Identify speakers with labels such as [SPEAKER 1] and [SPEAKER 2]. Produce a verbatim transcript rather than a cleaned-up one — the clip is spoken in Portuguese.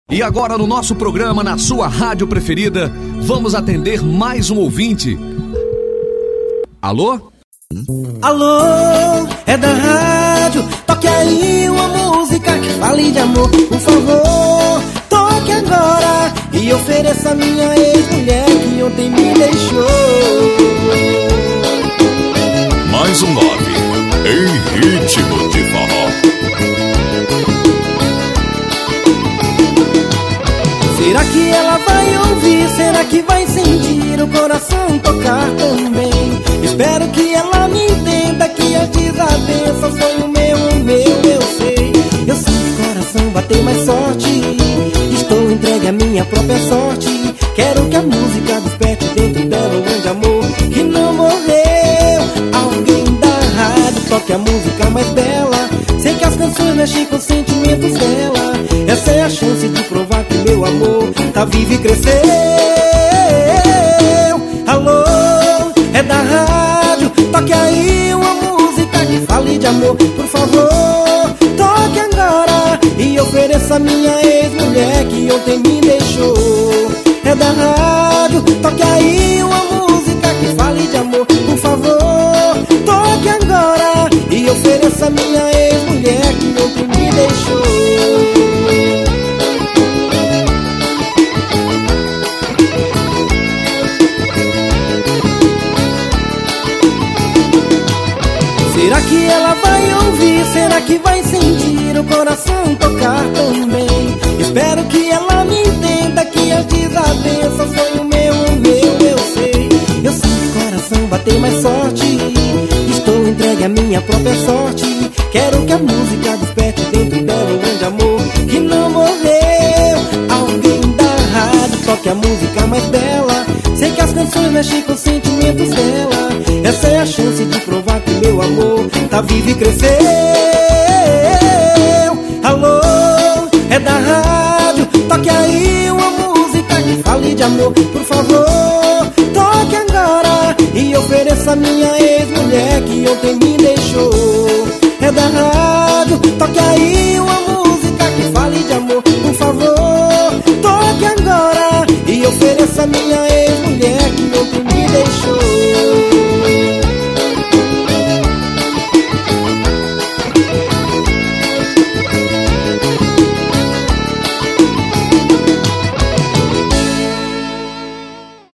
[SPEAKER 1] E agora no nosso programa, na sua rádio preferida, vamos atender mais um ouvinte. Alô?
[SPEAKER 2] Alô, é da rádio, toque aí uma música que fale de amor, por favor, toque agora e ofereça a minha ex-mulher que ontem me deixou.
[SPEAKER 3] Mais um nove, em ritmo de forró.
[SPEAKER 2] Será que ela vai ouvir? Será que vai sentir o coração tocar também? Espero que ela me entenda que as desavenças foi o meu, o meu, eu sei. Eu sinto o coração bater mais forte, estou entregue à minha própria sorte. Quero que a música desperte dentro dela um grande amor que não morreu. Alguém da rádio toque a música mais bela. Sei que as canções mexem com os sentimentos dela. Essa é a chance de provar que meu amor tá vivo e cresceu. Alô, é da rádio, toque aí uma música que fale de amor, por favor, toque agora e ofereça a minha ex-mulher que ontem me deixou. É da rádio, toque aí uma música que fale de amor, por favor, toque agora e ofereça a minha ex-mulher que ontem me deixou. Será que ela vai ouvir? Será que vai sentir o coração tocar também? Espero que ela me entenda que as desavenças foi o meu, o meu, eu sei. Eu sinto o coração bater mais forte, estou entregue à minha própria sorte. Quero que a música desperte dentro dela um grande amor que não morreu. Alguém da rádio toque a música mais bela. Sei que as canções mexem com os sentimentos dela. Essa é a chance de provar que meu amor tá vivo e cresceu. Alô, é da rádio, toque aí uma música que fale de amor, por favor, toque agora e ofereça a minha ex-mulher que ontem me deixou. É da rádio, toque aí uma música que fale de amor, por favor, toque agora e ofereça a minha ex-mulher